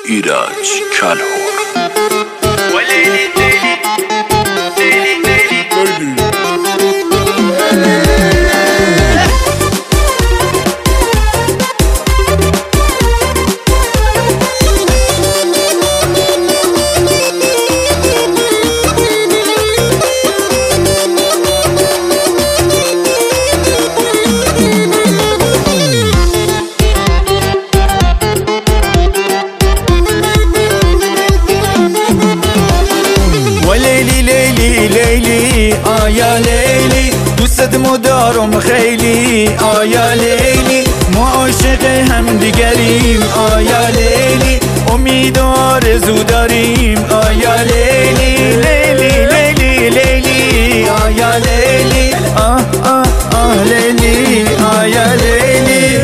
ایرج کلهر لیلی آیا لیلی دوستت دارم خیلی آیا لیلی ما عاشق هم دیگریم آیا لیلی امید و آرزو داریم آیا لیلی لیلی لیلی لیلی آیا لیلی آه آه آه لیلی آیا لیلی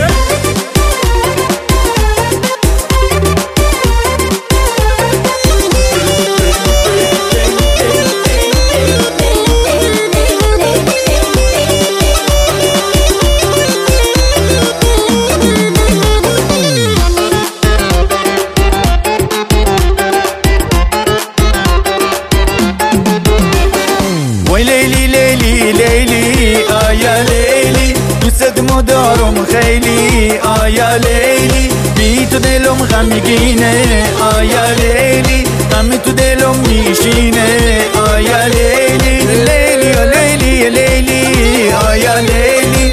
لیلی لیلی لیلی آیا لیلی دوستت دارم خیلی آیا لیلی بی تو دلم غمگینه آیا لیلی غم تو دلم میشینه آیا لیلی لیلی لیلی لیلی آیا لیلی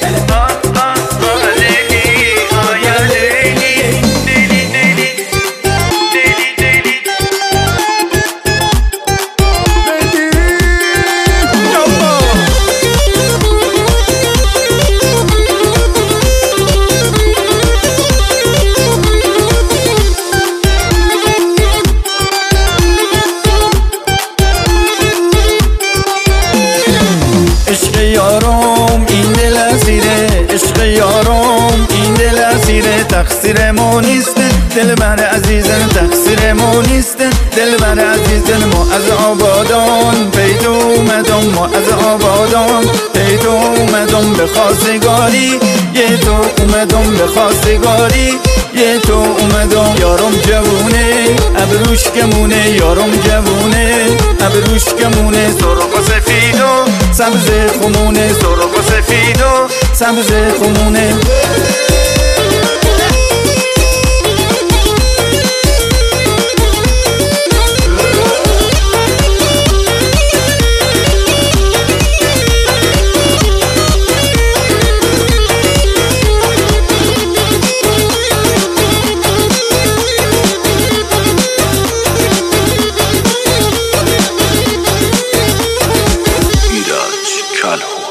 عشق یارم این دل اسیره عشق یارم این دل اسیره تقصیر ما نیست دلبر عزیزم تقصیر ما نیست دلبر عزیزم ما از آبادان پیدا اومدم ما از آبادان پیدا اومدم به خواستگاری یه تو اومدم به خواستگاری یه تو اومدم یارم جوونه ابروش کمونه یارم جوونه ابروش کمونه سرخ و سفید و سبز خمونه سرخ و سفید و سبز خمونه ایرج کلهر